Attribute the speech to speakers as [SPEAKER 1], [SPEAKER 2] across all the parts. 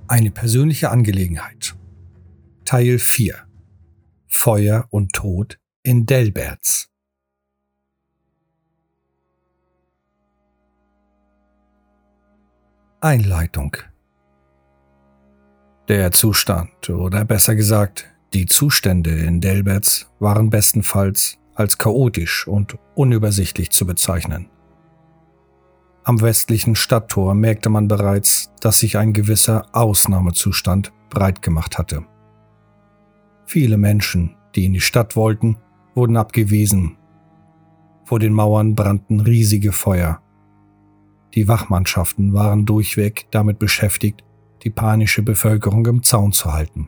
[SPEAKER 1] Eine persönliche Angelegenheit. Teil 4. Feuer und Tod in Delberts. Einleitung. Der Zustand, oder besser gesagt, die Zustände in Delberts waren bestenfalls als chaotisch und unübersichtlich zu bezeichnen. Am westlichen Stadttor merkte man bereits, dass sich ein gewisser Ausnahmezustand breit gemacht hatte. Viele Menschen, die in die Stadt wollten, wurden abgewiesen. Vor den Mauern brannten riesige Feuer. Die Wachmannschaften waren durchweg damit beschäftigt, die panische Bevölkerung im Zaun zu halten.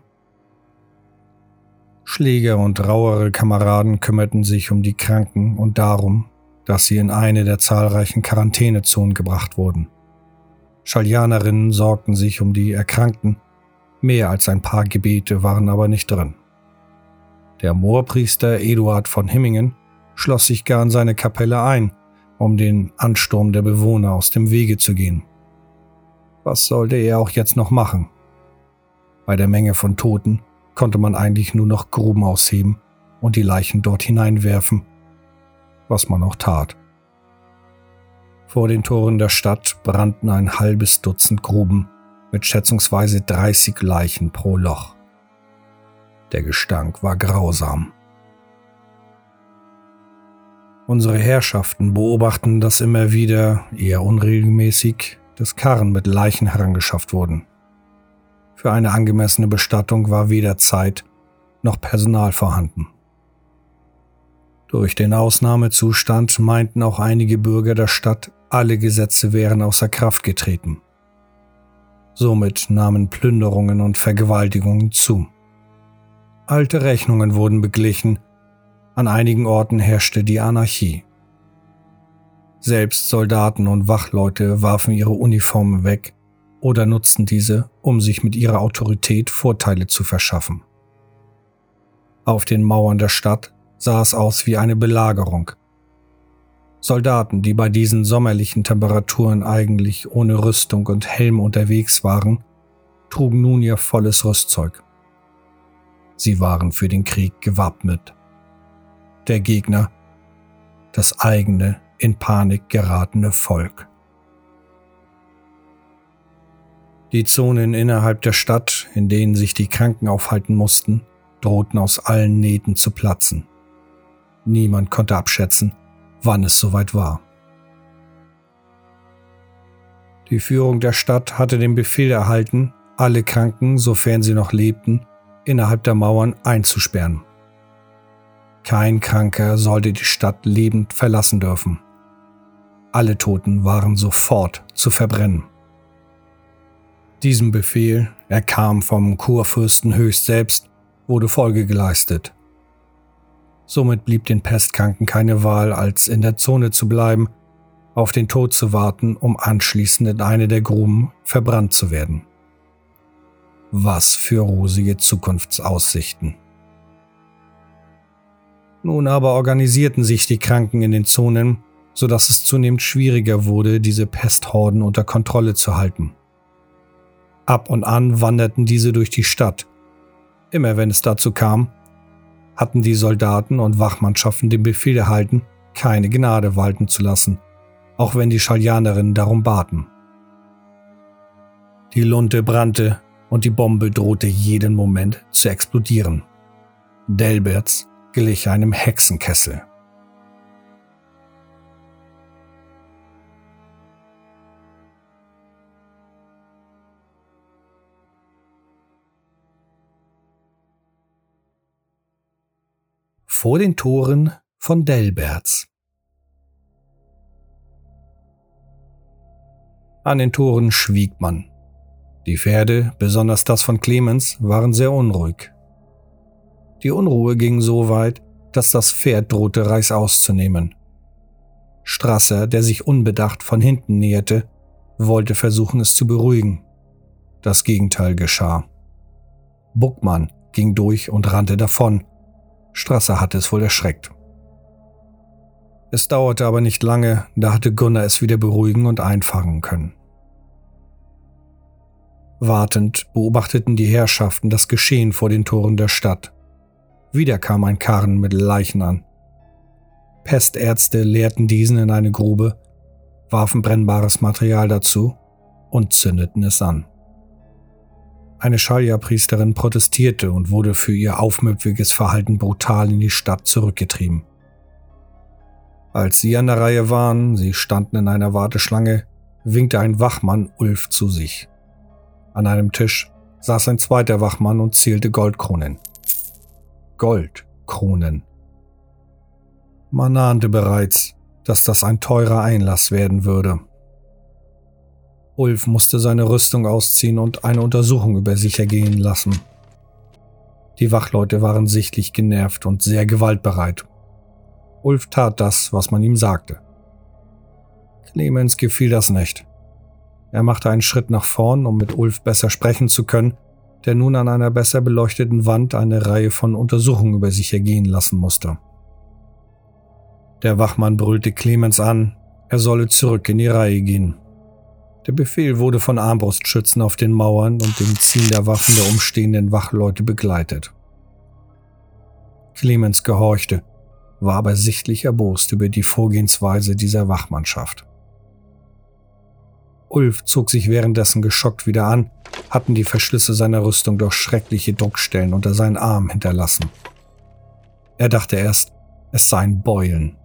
[SPEAKER 1] Schläger und rauere Kameraden kümmerten sich um die Kranken und darum, dass sie in eine der zahlreichen Quarantänezonen gebracht wurden. Schaljanerinnen sorgten sich um die Erkrankten, mehr als ein paar Gebete waren aber nicht drin. Der Moorpriester Eduard von Himmingen schloss sich gar in seine Kapelle ein, um den Ansturm der Bewohner aus dem Wege zu gehen. Was sollte er auch jetzt noch machen? Bei der Menge von Toten konnte man eigentlich nur noch Gruben ausheben und die Leichen dort hineinwerfen, was man auch tat. Vor den Toren der Stadt brannten ein halbes Dutzend Gruben mit schätzungsweise 30 Leichen pro Loch. Der Gestank war grausam. Unsere Herrschaften beobachten, dass immer wieder, eher unregelmäßig, dass Karren mit Leichen herangeschafft wurden. Für eine angemessene Bestattung war weder Zeit noch Personal vorhanden. Durch den Ausnahmezustand meinten auch einige Bürger der Stadt, alle Gesetze wären außer Kraft getreten. Somit nahmen Plünderungen und Vergewaltigungen zu. Alte Rechnungen wurden beglichen, an einigen Orten herrschte die Anarchie. Selbst Soldaten und Wachleute warfen ihre Uniformen weg oder nutzten diese, um sich mit ihrer Autorität Vorteile zu verschaffen. Auf den Mauern der Stadt sah es aus wie eine Belagerung. Soldaten, die bei diesen sommerlichen Temperaturen eigentlich ohne Rüstung und Helm unterwegs waren, trugen nun ihr volles Rüstzeug. Sie waren für den Krieg gewappnet. Der Gegner, das eigene, in Panik geratene Volk. Die Zonen innerhalb der Stadt, in denen sich die Kranken aufhalten mussten, drohten aus allen Nähten zu platzen. Niemand konnte abschätzen, wann es soweit war. Die Führung der Stadt hatte den Befehl erhalten, alle Kranken, sofern sie noch lebten, innerhalb der Mauern einzusperren. Kein Kranker sollte die Stadt lebend verlassen dürfen. Alle Toten waren sofort zu verbrennen. Diesem Befehl, er kam vom Kurfürsten höchst selbst, wurde Folge geleistet. Somit blieb den Pestkranken keine Wahl, als in der Zone zu bleiben, auf den Tod zu warten, um anschließend in eine der Gruben verbrannt zu werden. Was für rosige Zukunftsaussichten. Nun aber organisierten sich die Kranken in den Zonen, sodass es zunehmend schwieriger wurde, diese Pesthorden unter Kontrolle zu halten. Ab und an wanderten diese durch die Stadt. Immer wenn es dazu kam, hatten die Soldaten und Wachmannschaften den Befehl erhalten, keine Gnade walten zu lassen, auch wenn die Schaljanerinnen darum baten. Die Lunte brannte und die Bombe drohte jeden Moment zu explodieren. Delberts glich einem Hexenkessel. Vor den Toren von Delberts. An den Toren schwieg man. Die Pferde, besonders das von Clemens, waren sehr unruhig. Die Unruhe ging so weit, dass das Pferd drohte, reißaus zu nehmen. Strasser, der sich unbedacht von hinten näherte, wollte versuchen, es zu beruhigen. Das Gegenteil geschah. Buckmann ging durch und rannte davon. Strasser hatte es wohl erschreckt. Es dauerte aber nicht lange, da hatte Gunnar es wieder beruhigen und einfangen können. Wartend beobachteten die Herrschaften das Geschehen vor den Toren der Stadt. Wieder kam ein Karren mit Leichen an. Pestärzte leerten diesen in eine Grube, warfen brennbares Material dazu und zündeten es an. Eine Schalja-Priesterin protestierte und wurde für ihr aufmüpfiges Verhalten brutal in die Stadt zurückgetrieben. Als sie an der Reihe waren, sie standen in einer Warteschlange, winkte ein Wachmann Ulf zu sich. An einem Tisch saß ein zweiter Wachmann und zählte Goldkronen. Goldkronen. Man ahnte bereits, dass das ein teurer Einlass werden würde. Ulf musste seine Rüstung ausziehen und eine Untersuchung über sich ergehen lassen. Die Wachleute waren sichtlich genervt und sehr gewaltbereit. Ulf tat das, was man ihm sagte. Clemens gefiel das nicht. Er machte einen Schritt nach vorn, um mit Ulf besser sprechen zu können, der nun an einer besser beleuchteten Wand eine Reihe von Untersuchungen über sich ergehen lassen musste. Der Wachmann brüllte Clemens an, er solle zurück in die Reihe gehen. Der Befehl wurde von Armbrustschützen auf den Mauern und dem Ziehen der Waffen der umstehenden Wachleute begleitet. Clemens gehorchte, war aber sichtlich erbost über die Vorgehensweise dieser Wachmannschaft. Ulf zog sich währenddessen geschockt wieder an, hatten die Verschlüsse seiner Rüstung durch schreckliche Druckstellen unter seinen Armen hinterlassen. Er dachte erst, es seien Beulen.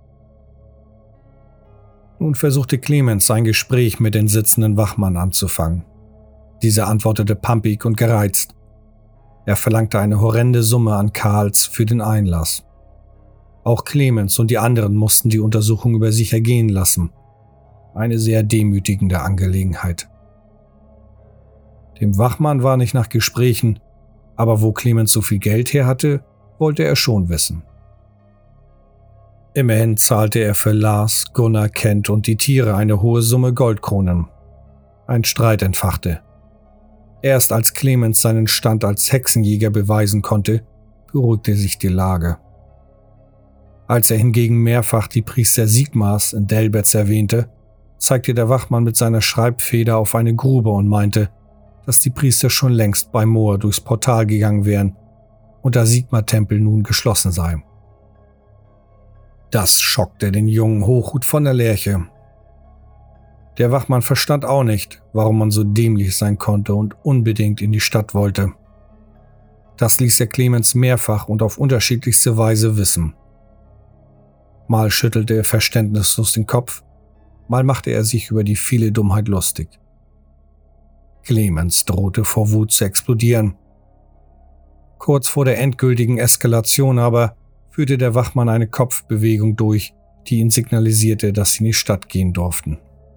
[SPEAKER 1] Nun versuchte Clemens ein Gespräch mit den sitzenden Wachmann anzufangen. Dieser antwortete pampig und gereizt. Er verlangte eine horrende Summe an Karls für den Einlass. Auch Clemens und die anderen mussten die Untersuchung über sich ergehen lassen. Eine sehr demütigende Angelegenheit. Dem Wachmann war nicht nach Gesprächen, aber wo Clemens so viel Geld her hatte, wollte er schon wissen. Immerhin zahlte er für Lars, Gunnar, Kent und die Tiere eine hohe Summe Goldkronen. Ein Streit entfachte. Erst als Clemens seinen Stand als Hexenjäger beweisen konnte, beruhigte sich die Lage. Als er hingegen mehrfach die Priester Sigmars in Delberts erwähnte, zeigte der Wachmann mit seiner Schreibfeder auf eine Grube und meinte, dass die Priester schon längst bei Moor durchs Portal gegangen wären und der Sigmar-Tempel nun geschlossen sei. Das schockte den jungen Hochhut von der Lerche. Der Wachmann verstand auch nicht, warum man so dämlich sein konnte und unbedingt in die Stadt wollte. Das ließ er Clemens mehrfach und auf unterschiedlichste Weise wissen. Mal schüttelte er verständnislos den Kopf, mal machte er sich über die viele Dummheit lustig. Clemens drohte vor Wut zu explodieren. Kurz vor der endgültigen Eskalation aber führte der Wachmann eine Kopfbewegung durch, die ihn signalisierte, dass sie in die Stadt gehen durften.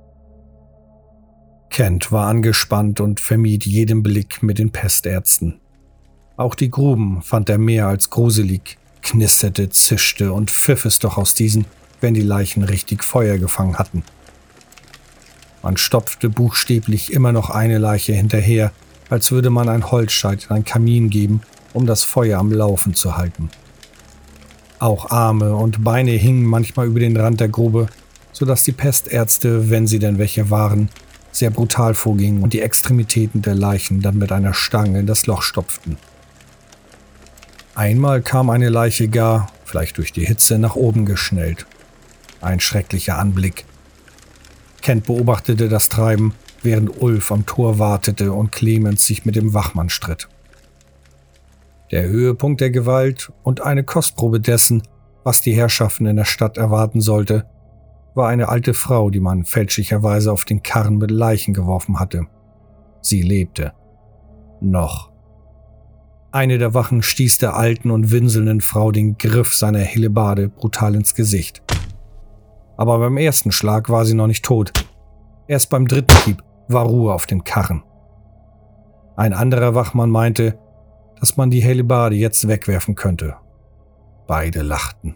[SPEAKER 1] Kent war angespannt und vermied jeden Blick mit den Pestärzten. Auch die Gruben fand er mehr als gruselig, knisterte, zischte und pfiff es doch aus diesen, wenn die Leichen richtig Feuer gefangen hatten. Man stopfte buchstäblich immer noch eine Leiche hinterher, als würde man ein Holzscheit in einen Kamin geben, um das Feuer am Laufen zu halten. Auch Arme und Beine hingen manchmal über den Rand der Grube, sodass die Pestärzte, wenn sie denn welche waren, sehr brutal vorgingen und die Extremitäten der Leichen dann mit einer Stange in das Loch stopften. Einmal kam eine Leiche gar, vielleicht durch die Hitze, nach oben geschnellt. Ein schrecklicher Anblick. Kent beobachtete das Treiben, während Ulf am Tor wartete und Clemens sich mit dem Wachmann stritt. Der Höhepunkt der Gewalt und eine Kostprobe dessen, was die Herrschaften in der Stadt erwarten sollte, war eine alte Frau, die man fälschlicherweise auf den Karren mit Leichen geworfen hatte. Sie lebte. Noch. Eine der Wachen stieß der alten und winselnden Frau den Griff seiner Hellebarde brutal ins Gesicht. Aber beim ersten Schlag war sie noch nicht tot. Erst beim dritten Hieb war Ruhe auf dem Karren. Ein anderer Wachmann meinte, dass man die Hellebarde jetzt wegwerfen könnte. Beide lachten.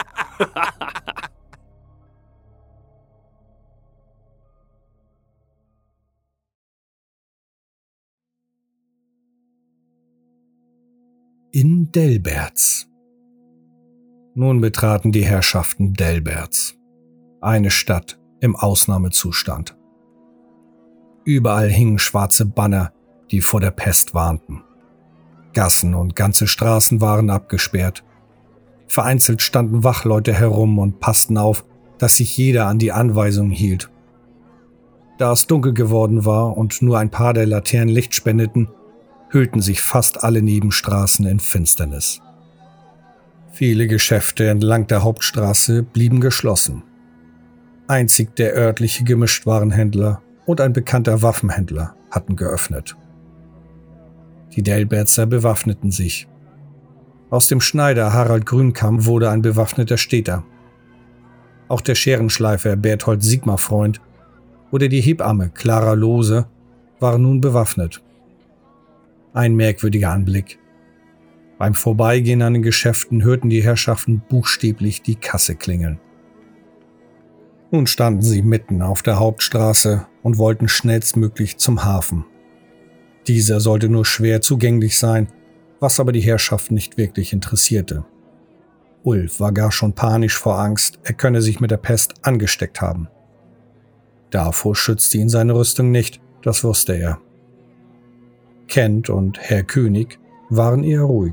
[SPEAKER 1] In Delberts. Nun betraten die Herrschaften Delberts. Eine Stadt im Ausnahmezustand. Überall hingen schwarze Banner, die vor der Pest warnten. Gassen und ganze Straßen waren abgesperrt. Vereinzelt standen Wachleute herum und passten auf, dass sich jeder an die Anweisungen hielt. Da es dunkel geworden war und nur ein paar der Laternen Licht spendeten, hüllten sich fast alle Nebenstraßen in Finsternis. Viele Geschäfte entlang der Hauptstraße blieben geschlossen. Einzig der örtliche Gemischtwarenhändler und ein bekannter Waffenhändler hatten geöffnet. Die Delberzer bewaffneten sich. Aus dem Schneider Harald Grünkamp wurde ein bewaffneter Städter. Auch der Scherenschleifer Berthold Sigmar-Freund oder die Hebamme Clara Lohse waren nun bewaffnet. Ein merkwürdiger Anblick. Beim Vorbeigehen an den Geschäften hörten die Herrschaften buchstäblich die Kasse klingeln. Nun standen sie mitten auf der Hauptstraße und wollten schnellstmöglich zum Hafen. Dieser sollte nur schwer zugänglich sein, was aber die Herrschaften nicht wirklich interessierte. Ulf war gar schon panisch vor Angst, er könne sich mit der Pest angesteckt haben. Davor schützte ihn seine Rüstung nicht, das wusste er. Kent und Herr König waren eher ruhig.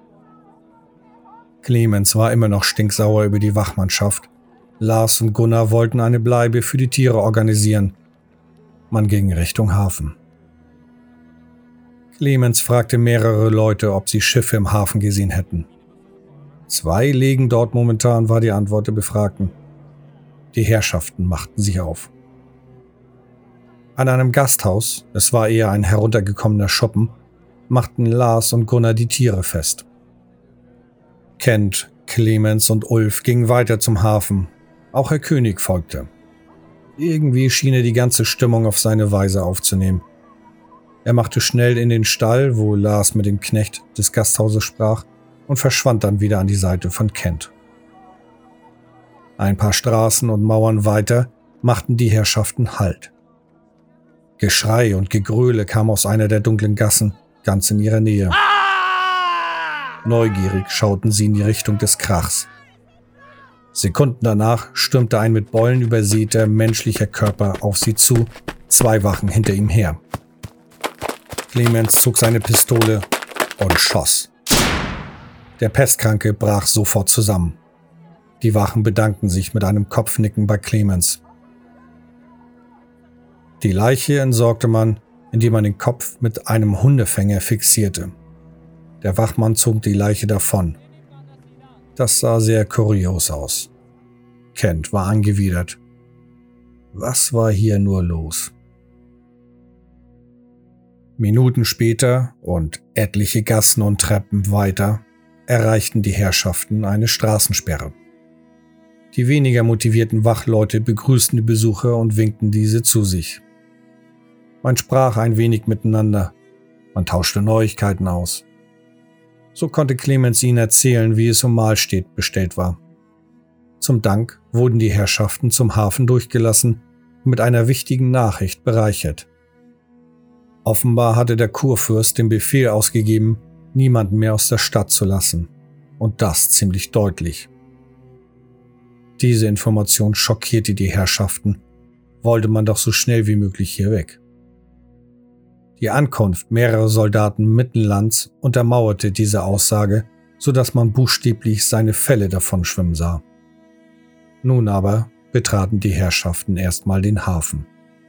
[SPEAKER 1] Clemens war immer noch stinksauer über die Wachmannschaft. Lars und Gunnar wollten eine Bleibe für die Tiere organisieren. Man ging Richtung Hafen. Clemens fragte mehrere Leute, ob sie Schiffe im Hafen gesehen hätten. 2 liegen dort momentan, war die Antwort der Befragten. Die Herrschaften machten sich auf. An einem Gasthaus, es war eher ein heruntergekommener Schuppen, machten Lars und Gunnar die Tiere fest. Kent, Clemens und Ulf gingen weiter zum Hafen. Auch Herr König folgte. Irgendwie schien er die ganze Stimmung auf seine Weise aufzunehmen. Er machte schnell in den Stall, wo Lars mit dem Knecht des Gasthauses sprach, und verschwand dann wieder an die Seite von Kent. Ein paar Straßen und Mauern weiter machten die Herrschaften Halt. Geschrei und Gegröle kam aus einer der dunklen Gassen, ganz in ihrer Nähe. Neugierig schauten sie in die Richtung des Krachs. Sekunden danach stürmte ein mit Beulen übersäter menschlicher Körper auf sie zu, 2 Wachen hinter ihm her. Clemens zog seine Pistole und schoss. Der Pestkranke brach sofort zusammen. Die Wachen bedankten sich mit einem Kopfnicken bei Clemens. Die Leiche entsorgte man, indem man den Kopf mit einem Hundefänger fixierte. Der Wachmann zog die Leiche davon. Das sah sehr kurios aus. Kent war angewidert. Was war hier nur los? Minuten später und etliche Gassen und Treppen weiter erreichten die Herrschaften eine Straßensperre. Die weniger motivierten Wachleute begrüßten die Besucher und winkten diese zu sich. Man sprach ein wenig miteinander, man tauschte Neuigkeiten aus. So konnte Clemens ihnen erzählen, wie es um Mahlstedt bestellt war. Zum Dank wurden die Herrschaften zum Hafen durchgelassen und mit einer wichtigen Nachricht bereichert. Offenbar hatte der Kurfürst den Befehl ausgegeben, niemanden mehr aus der Stadt zu lassen. Und das ziemlich deutlich. Diese Information schockierte die Herrschaften, wollte man doch so schnell wie möglich hier weg. Die Ankunft mehrerer Soldaten Mittenlands untermauerte diese Aussage, sodass man buchstäblich seine Felle davonschwimmen sah. Nun aber betraten die Herrschaften erstmal den Hafen.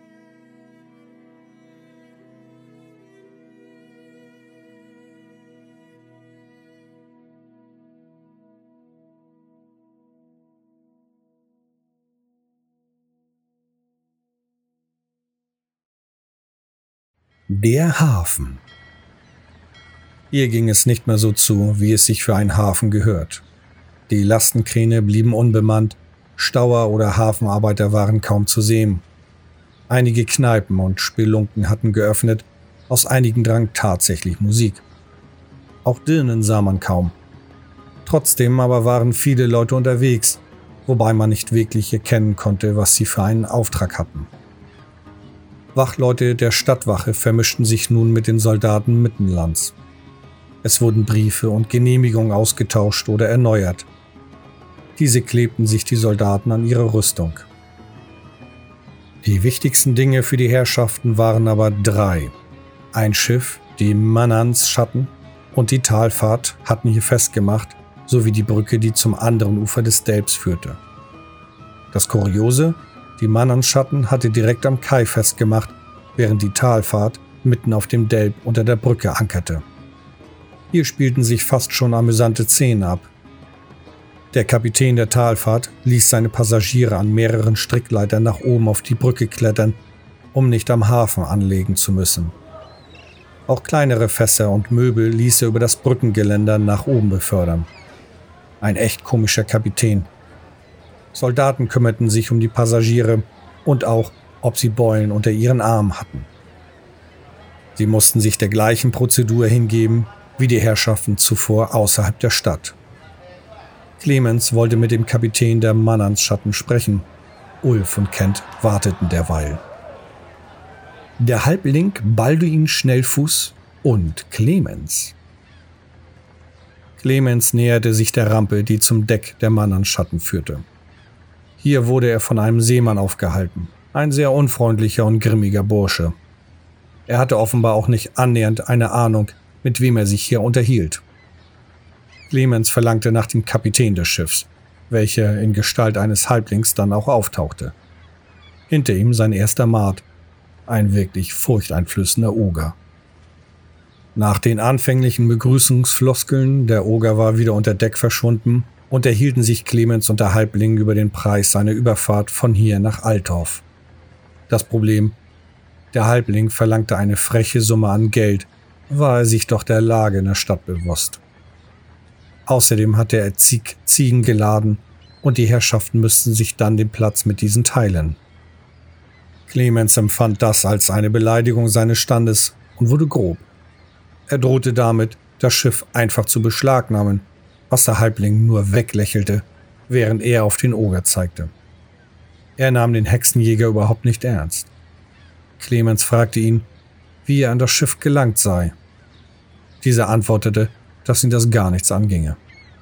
[SPEAKER 1] Der Hafen. Hier ging es nicht mehr so zu, wie es sich für einen Hafen gehört. Die Lastenkräne blieben unbemannt, Stauer oder Hafenarbeiter waren kaum zu sehen. Einige Kneipen und Spelunken hatten geöffnet, aus einigen drang tatsächlich Musik. Auch Dirnen sah man kaum. Trotzdem aber waren viele Leute unterwegs, wobei man nicht wirklich erkennen konnte, was sie für einen Auftrag hatten. Wachleute der Stadtwache vermischten sich nun mit den Soldaten Mittenlands. Es wurden Briefe und Genehmigungen ausgetauscht oder erneuert. Diese klebten sich die Soldaten an ihre Rüstung. Die wichtigsten Dinge für die Herrschaften waren aber 3. Ein Schiff, die Mannans-Schatten und die Talfahrt hatten hier festgemacht, sowie die Brücke, die zum anderen Ufer des Delbs führte. Das Kuriose, die Mannans-Schatten hatte direkt am Kai festgemacht, während die Talfahrt mitten auf dem Delb unter der Brücke ankerte. Hier spielten sich fast schon amüsante Szenen ab. Der Kapitän der Talfahrt ließ seine Passagiere an mehreren Strickleitern nach oben auf die Brücke klettern, um nicht am Hafen anlegen zu müssen. Auch kleinere Fässer und Möbel ließ er über das Brückengeländer nach oben befördern. Ein echt komischer Kapitän. Soldaten kümmerten sich um die Passagiere und auch, ob sie Beulen unter ihren Armen hatten. Sie mussten sich der gleichen Prozedur hingeben wie die Herrschaften zuvor außerhalb der Stadt. Clemens wollte mit dem Kapitän der Mannans-Schatten sprechen. Ulf und Kent warteten derweil. Der Halbling Balduin Schnellfuß und Clemens. Clemens näherte sich der Rampe, die zum Deck der Mannans-Schatten führte. Hier wurde er von einem Seemann aufgehalten, ein sehr unfreundlicher und grimmiger Bursche. Er hatte offenbar auch nicht annähernd eine Ahnung, mit wem er sich hier unterhielt. Clemens verlangte nach dem Kapitän des Schiffs, welcher in Gestalt eines Halblings dann auch auftauchte. Hinter ihm sein erster Maat, ein wirklich furchteinflößender Oger. Nach den anfänglichen Begrüßungsfloskeln, der Oger war wieder unter Deck verschwunden, unterhielten sich Clemens und der Halbling über den Preis seiner Überfahrt von hier nach Altdorf. Das Problem: der Halbling verlangte eine freche Summe an Geld, war er sich doch der Lage in der Stadt bewusst. Außerdem hatte er zig Ziegen geladen und die Herrschaften müssten sich dann den Platz mit diesen teilen. Clemens empfand das als eine Beleidigung seines Standes und wurde grob. Er drohte damit, das Schiff einfach zu beschlagnahmen, was der Halbling nur weglächelte, während er auf den Oger zeigte. Er nahm den Hexenjäger überhaupt nicht ernst. Clemens fragte ihn, wie er an das Schiff gelangt sei. Dieser antwortete, dass ihn das gar nichts anginge.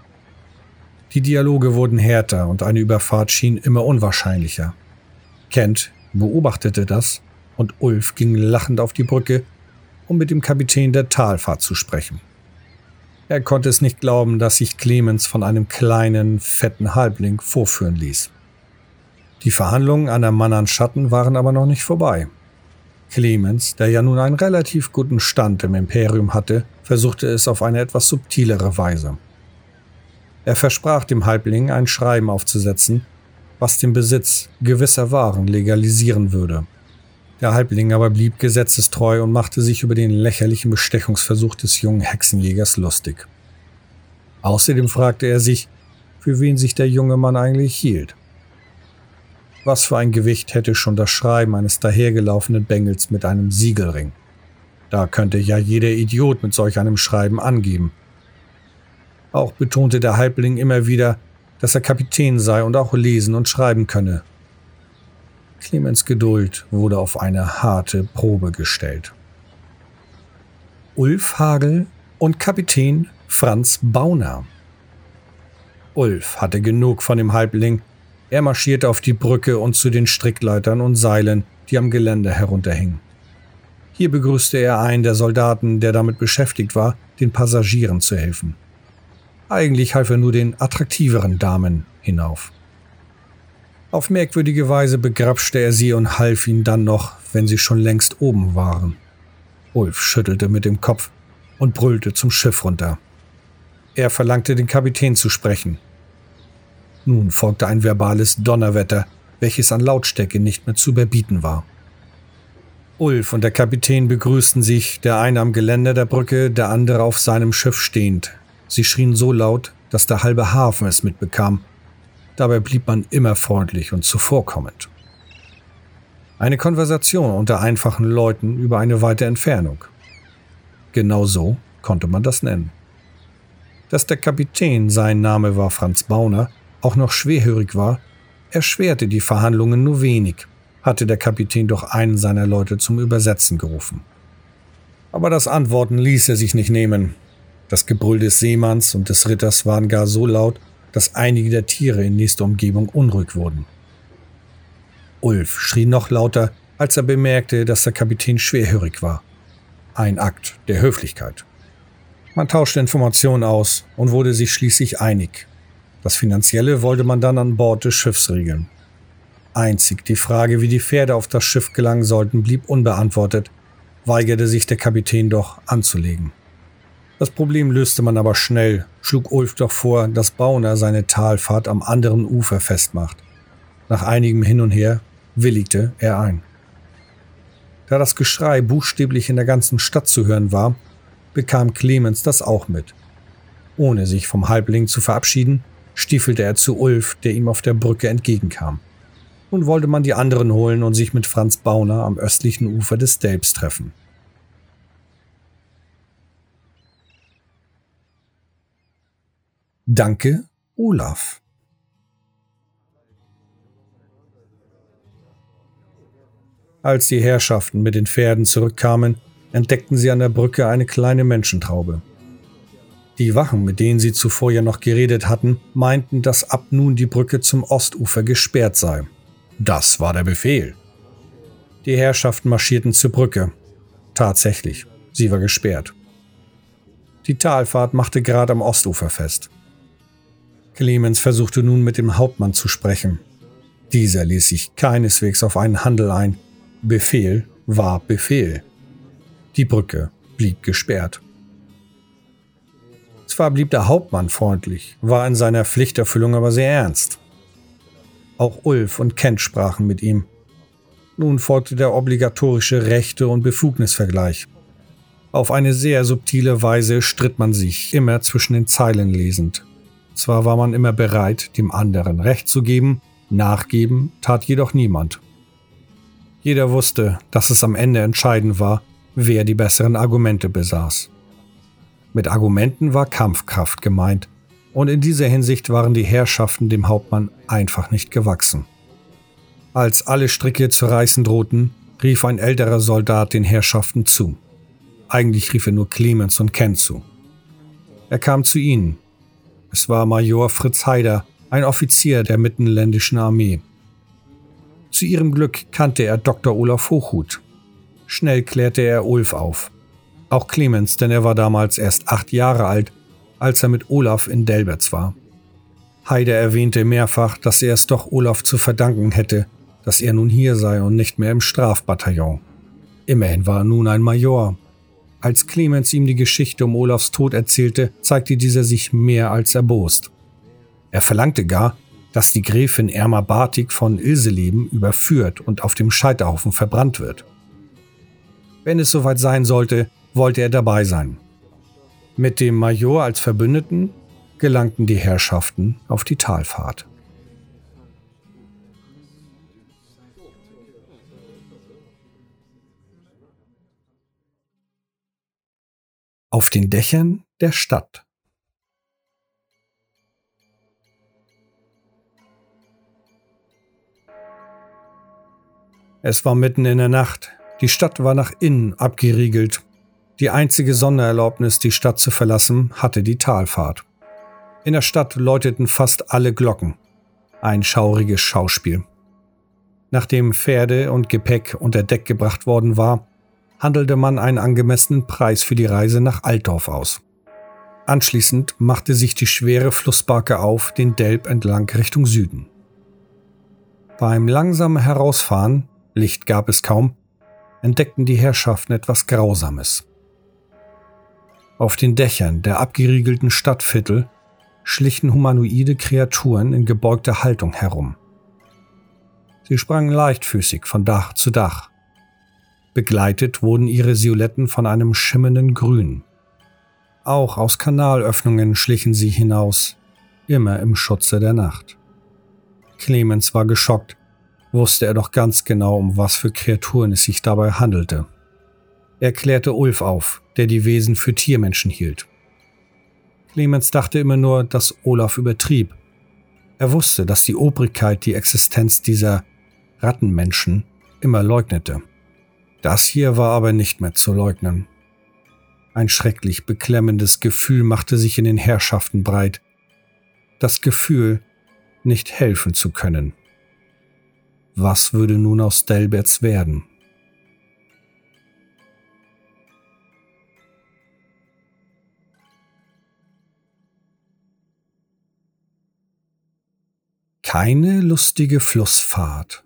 [SPEAKER 1] Die Dialoge wurden härter und eine Überfahrt schien immer unwahrscheinlicher. Kent beobachtete das und Ulf ging lachend auf die Brücke, um mit dem Kapitän der Talfahrt zu sprechen. Er konnte es nicht glauben, dass sich Clemens von einem kleinen, fetten Halbling vorführen ließ. Die Verhandlungen an der Mannans-Schatten waren aber noch nicht vorbei. Clemens, der ja nun einen relativ guten Stand im Imperium hatte, versuchte es auf eine etwas subtilere Weise. Er versprach dem Halbling, ein Schreiben aufzusetzen, was den Besitz gewisser Waren legalisieren würde. Der Halbling aber blieb gesetzestreu und machte sich über den lächerlichen Bestechungsversuch des jungen Hexenjägers lustig. Außerdem fragte er sich, für wen sich der junge Mann eigentlich hielt. Was für ein Gewicht hätte schon das Schreiben eines dahergelaufenen Bengels mit einem Siegelring? Da könnte ja jeder Idiot mit solch einem Schreiben angeben. Auch betonte der Halbling immer wieder, dass er Kapitän sei und auch lesen und schreiben könne. Clemens' Geduld wurde auf eine harte Probe gestellt. Ulf Hagel und Kapitän Franz Bauner. Ulf hatte genug von dem Halbling. Er marschierte auf die Brücke und zu den Strickleitern und Seilen, die am Geländer herunterhingen. Hier begrüßte er einen der Soldaten, der damit beschäftigt war, den Passagieren zu helfen. Eigentlich half er nur den attraktiveren Damen hinauf. Auf merkwürdige Weise begrapschte er sie und half ihnen dann noch, wenn sie schon längst oben waren. Ulf schüttelte mit dem Kopf und brüllte zum Schiff runter. Er verlangte, den Kapitän zu sprechen. Nun folgte ein verbales Donnerwetter, welches an Lautstärke nicht mehr zu überbieten war. Ulf und der Kapitän begrüßten sich, der eine am Geländer der Brücke, der andere auf seinem Schiff stehend. Sie schrien so laut, dass der halbe Hafen es mitbekam. Dabei blieb man immer freundlich und zuvorkommend. Eine Konversation unter einfachen Leuten über eine weite Entfernung. Genau so konnte man das nennen. Dass der Kapitän, sein Name war Franz Bauner, auch noch schwerhörig war, erschwerte die Verhandlungen nur wenig, hatte der Kapitän doch einen seiner Leute zum Übersetzen gerufen. Aber das Antworten ließ er sich nicht nehmen. Das Gebrüll des Seemanns und des Ritters waren gar so laut, dass einige der Tiere in nächster Umgebung unruhig wurden. Ulf schrie noch lauter, als er bemerkte, dass der Kapitän schwerhörig war. Ein Akt der Höflichkeit. Man tauschte Informationen aus und wurde sich schließlich einig. Das Finanzielle wollte man dann an Bord des Schiffs regeln. Einzig die Frage, wie die Pferde auf das Schiff gelangen sollten, blieb unbeantwortet, weigerte sich der Kapitän doch anzulegen. Das Problem löste man aber schnell, schlug Ulf doch vor, dass Bauner seine Talfahrt am anderen Ufer festmacht. Nach einigem Hin und Her willigte er ein. Da das Geschrei buchstäblich in der ganzen Stadt zu hören war, bekam Clemens das auch mit. Ohne sich vom Halbling zu verabschieden, stiefelte er zu Ulf, der ihm auf der Brücke entgegenkam. Nun wollte man die anderen holen und sich mit Franz Bauner am östlichen Ufer des Delbs treffen. Danke, Olaf. Als die Herrschaften mit den Pferden zurückkamen, entdeckten sie an der Brücke eine kleine Menschentraube. Die Wachen, mit denen sie zuvor ja noch geredet hatten, meinten, dass ab nun die Brücke zum Ostufer gesperrt sei. Das war der Befehl. Die Herrschaften marschierten zur Brücke. Tatsächlich, sie war gesperrt. Die Talfahrt machte gerade am Ostufer fest. Clemens versuchte nun mit dem Hauptmann zu sprechen. Dieser ließ sich keineswegs auf einen Handel ein. Befehl war Befehl. Die Brücke blieb gesperrt. Zwar blieb der Hauptmann freundlich, war in seiner Pflichterfüllung aber sehr ernst. Auch Ulf und Kent sprachen mit ihm. Nun folgte der obligatorische Rechte- und Befugnisvergleich. Auf eine sehr subtile Weise stritt man sich, immer zwischen den Zeilen lesend. Zwar war man immer bereit, dem anderen Recht zu geben, nachgeben tat jedoch niemand. Jeder wusste, dass es am Ende entscheidend war, wer die besseren Argumente besaß. Mit Argumenten war Kampfkraft gemeint, und in dieser Hinsicht waren die Herrschaften dem Hauptmann einfach nicht gewachsen. Als alle Stricke zu reißen drohten, rief ein älterer Soldat den Herrschaften zu. Eigentlich rief er nur Clemens und Kent zu. Er kam zu ihnen. Es war Major Fritz Heider, ein Offizier der Mittelländischen Armee. Zu ihrem Glück kannte er Dr. Olaf Hochhuth. Schnell klärte er Ulf auf. Auch Clemens, denn er war damals erst 8 Jahre alt, als er mit Olaf in Delberts war. Heider erwähnte mehrfach, dass er es doch Olaf zu verdanken hätte, dass er nun hier sei und nicht mehr im Strafbataillon. Immerhin war er nun ein Major. Als Clemens ihm die Geschichte um Olafs Tod erzählte, zeigte dieser sich mehr als erbost. Er verlangte gar, dass die Gräfin Erma Bartik von Ilseleben überführt und auf dem Scheiterhaufen verbrannt wird. Wenn es soweit sein sollte, wollte er dabei sein. Mit dem Major als Verbündeten gelangten die Herrschaften auf die Talfahrt. Auf den Dächern der Stadt. Es war mitten in der Nacht. Die Stadt war nach innen abgeriegelt. Die einzige Sondererlaubnis, die Stadt zu verlassen, hatte die Talfahrt. In der Stadt läuteten fast alle Glocken. Ein schauriges Schauspiel. Nachdem Pferde und Gepäck unter Deck gebracht worden war, handelte man einen angemessenen Preis für die Reise nach Altdorf aus. Anschließend machte sich die schwere Flussbarke auf, den Delb entlang Richtung Süden. Beim langsamen Herausfahren, Licht gab es kaum, entdeckten die Herrschaften etwas Grausames. Auf den Dächern der abgeriegelten Stadtviertel schlichen humanoide Kreaturen in gebeugter Haltung herum. Sie sprangen leichtfüßig von Dach zu Dach. Begleitet wurden ihre Silhouetten von einem schimmernden Grün. Auch aus Kanalöffnungen schlichen sie hinaus, immer im Schutze der Nacht. Clemens war geschockt, wusste er doch ganz genau, um was für Kreaturen es sich dabei handelte. Er klärte Ulf auf, der die Wesen für Tiermenschen hielt. Clemens dachte immer nur, dass Olaf übertrieb. Er wusste, dass die Obrigkeit die Existenz dieser Rattenmenschen immer leugnete. Das hier war aber nicht mehr zu leugnen. Ein schrecklich beklemmendes Gefühl machte sich in den Herrschaften breit. Das Gefühl, nicht helfen zu können. Was würde nun aus Delberts werden? Keine lustige Flussfahrt.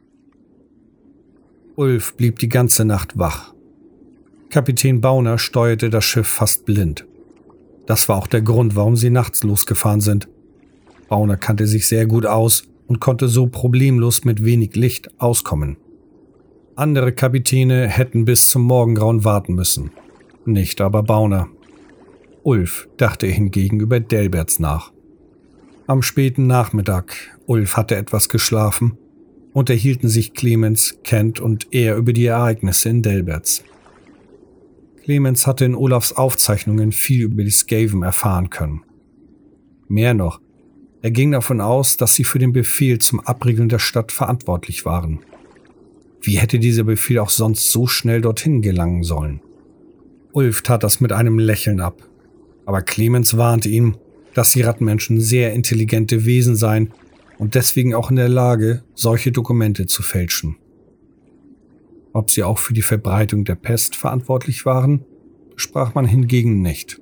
[SPEAKER 1] Ulf blieb die ganze Nacht wach. Kapitän Bauner steuerte das Schiff fast blind. Das war auch der Grund, warum sie nachts losgefahren sind. Bauner kannte sich sehr gut aus und konnte so problemlos mit wenig Licht auskommen. Andere Kapitäne hätten bis zum Morgengrauen warten müssen. Nicht aber Bauner. Ulf dachte hingegen über Delberts nach. Am späten Nachmittag, Ulf hatte etwas geschlafen, unterhielten sich Clemens, Kent und er über die Ereignisse in Delberts. Clemens hatte in Olafs Aufzeichnungen viel über die Skaven erfahren können. Mehr noch, er ging davon aus, dass sie für den Befehl zum Abriegeln der Stadt verantwortlich waren. Wie hätte dieser Befehl auch sonst so schnell dorthin gelangen sollen? Ulf tat das mit einem Lächeln ab, aber Clemens warnte ihn, dass die Rattenmenschen sehr intelligente Wesen seien und deswegen auch in der Lage, solche Dokumente zu fälschen. Ob sie auch für die Verbreitung der Pest verantwortlich waren, besprach man hingegen nicht.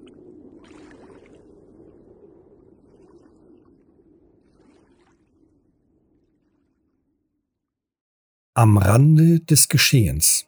[SPEAKER 1] Am Rande des Geschehens.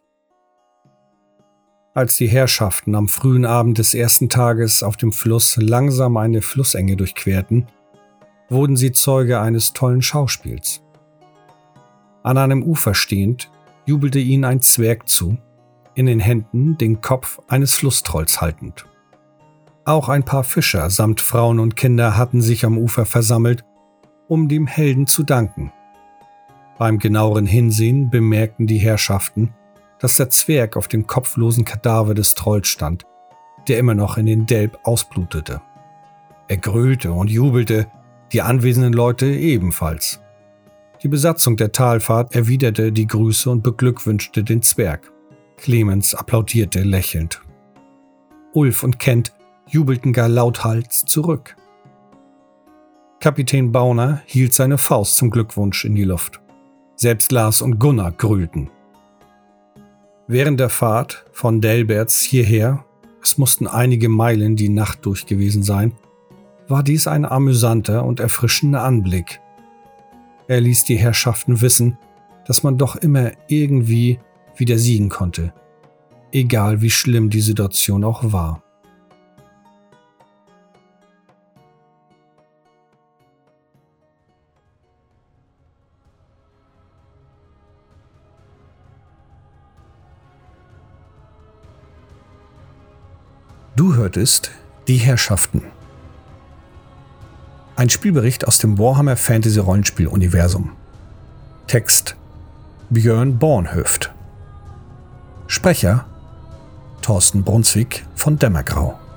[SPEAKER 1] Als die Herrschaften am frühen Abend des ersten Tages auf dem Fluss langsam eine Flussenge durchquerten, wurden sie Zeuge eines tollen Schauspiels. An einem Ufer stehend, jubelte ihnen ein Zwerg zu, in den Händen den Kopf eines Flusstrolls haltend. Auch ein paar Fischer samt Frauen und Kinder hatten sich am Ufer versammelt, um dem Helden zu danken. Beim genaueren Hinsehen bemerkten die Herrschaften, dass der Zwerg auf dem kopflosen Kadaver des Trolls stand, der immer noch in den Delb ausblutete. Er gröhlte und jubelte, die anwesenden Leute ebenfalls. Die Besatzung der Talfahrt erwiderte die Grüße und beglückwünschte den Zwerg. Clemens applaudierte lächelnd. Ulf und Kent jubelten gar lauthals zurück. Kapitän Bauner hielt seine Faust zum Glückwunsch in die Luft. Selbst Lars und Gunnar grölten. Während der Fahrt von Delberts hierher, es mussten einige Meilen die Nacht durch gewesen sein, war dies ein amüsanter und erfrischender Anblick. Er ließ die Herrschaften wissen, dass man doch immer irgendwie wieder siegen konnte, egal wie schlimm die Situation auch war. Du hörtest Die Herrschaften. Ein Spielbericht aus dem Warhammer Fantasy Rollenspiel Universum. Text Björn Bornhöft. Sprecher Thorsten Brunswick von Dämmergrau.